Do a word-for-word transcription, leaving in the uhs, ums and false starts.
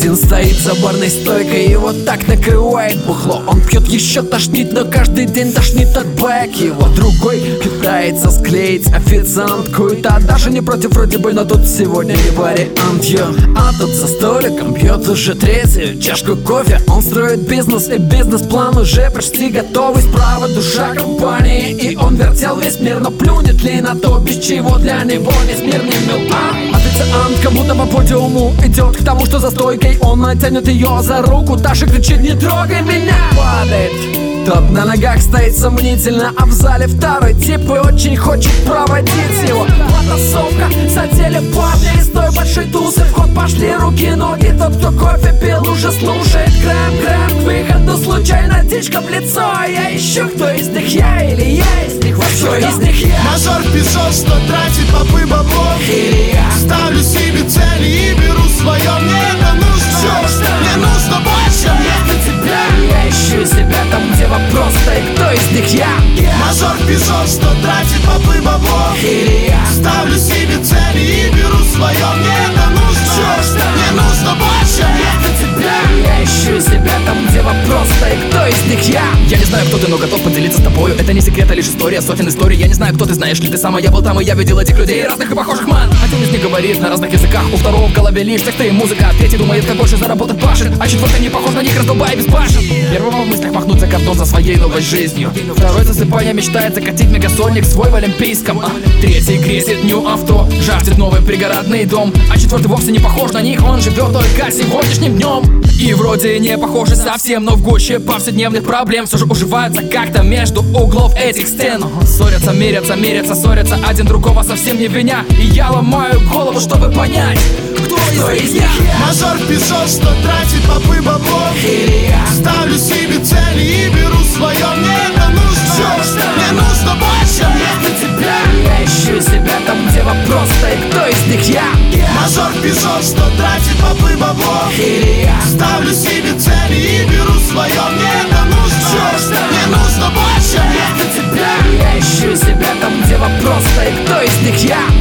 Один стоит за барной стойкой, его так накрывает бухло. Он пьет, еще тошнит, но каждый день тошнит от бэк его. Другой пытается склеить официантку, и та даже не против вроде бы, но тут сегодня не вариант, йо. А тут за столиком пьет уже третью чашку кофе. Он строит бизнес, и бизнес-план уже почти готовый. Справа душа компании, и он вертел весь мир. Но плюнет ли на то, без чего для него весь мир не мил? А официант как будто по подиуму идет к тому, что за стойкой. Он натянет ее за руку, та же кричит: не трогай меня! Падает. Тот на ногах стоит сомнительно, а в зале второй тип и очень хочет проводить его. Потасовка, задели парня из той большой тусы. В ход пошли руки-ноги, тот, кто кофе пил, уже слушает грэм-грэм. К выходу случайно птичка в лицо. А я ищу, кто из них я или я из них, вообще из них я. Мажор пишет, что тратит попы бабло. Или я ставлю себе цели и беру свое. Мне это нужно, мне нужно больше. вместо тебя я ищу себя там, где вопрос стоит, кто из них я. Мажор пишет, что тратит попы бабло. Или я ставлю себе цели и беру свое. Мне это нужно, мне нужно больше. вместо тебя я ищу себя там, где вопрос стоит, кто из них я. Я не знаю, кто ты, но готов поделиться с тобою. Это не секрет, а лишь история, сотен историй. Я не знаю, кто ты, знаешь ли ты сама. Я был там, и я видел этих людей, разных и похожих, ман. Один из них говорит на разных языках, у второго в голове лишь тексты и музыка. Третий думает, как больше заработать башен, а четвертый не похож на них, раздолбай без башен. Первого в мыслях махнуть за кордон за своей новой жизнью. Второй, засыпая, мечтает закатить мегасольник свой в Олимпийском. а Третий грезит нью авто, жаждет новый пригородный дом. А четвертый вовсе не похож на них, он живет только сегодняшним днем. И вроде не похожи совсем, но в гуще повседневных проблем все же уживаются как-то между углов этих стен. Ссорятся, мирятся, мирятся, ссорятся, один другого совсем не виня. И я ломаю голову, чтобы понять, кто из них я. Мажор пишет, что тратит попы бабло. Или я ставлю себе цели и беру свое. Мне это нужно, мне нужно больше. вместо тебя я ищу себя там, где вопрос стоит, кто из них я. Мажор пишет, что тратит попы бабло. Или я ставлю себе цели и беру свое. Мне это нужно, мне нужно больше. вместо тебя я ищу себя там, где вопрос стоит, кто из них я.